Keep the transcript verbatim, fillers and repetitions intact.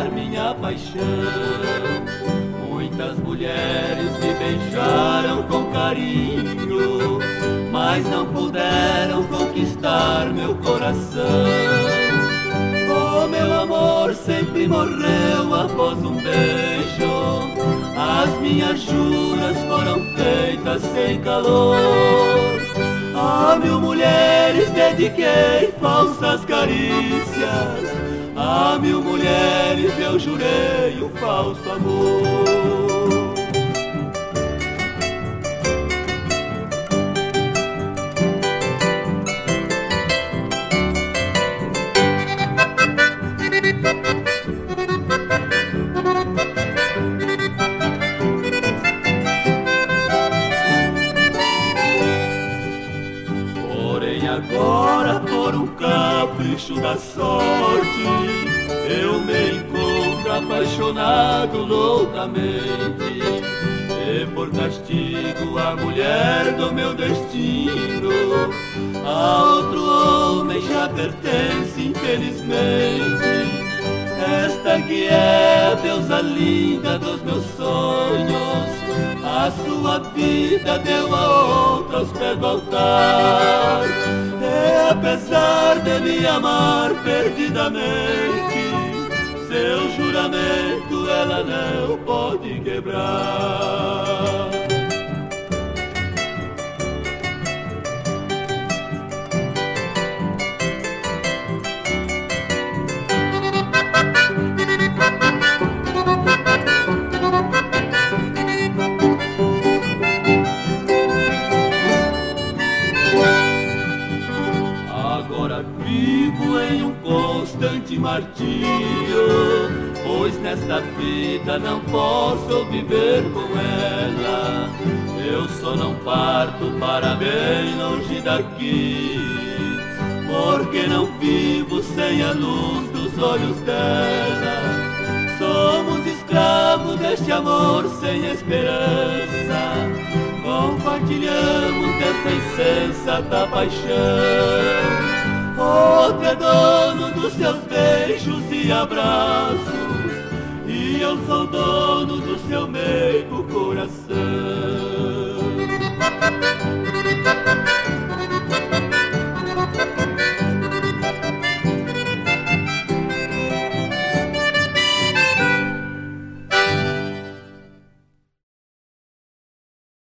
expressar minha paixão. Muitas mulheres me beijaram com carinho, mas não puderam conquistar meu coração. O meu amor sempre morreu após um beijo. As minhas juras foram feitas sem calor. A mil mulheres dediquei falsas carícias. A mil mulheres eu jurei um falso amor. Agora, por um capricho da sorte, eu me encontro apaixonado loucamente. E por castigo a mulher do meu destino a outro homem já pertence, infelizmente. Esta que é a deusa linda dos meus sonhos, a sua vida deu a outra aos pés do altar. E apesar de me amar perdidamente, seu juramento ela não pode quebrar. Vivo em um constante martírio, pois nesta vida não posso viver com ela. Eu só não parto para bem longe daqui, porque não vivo sem a luz dos olhos dela. Somos escravos deste amor sem esperança, compartilhamos dessa insensata paixão. Outro é dono dos seus beijos e abraços, e eu sou dono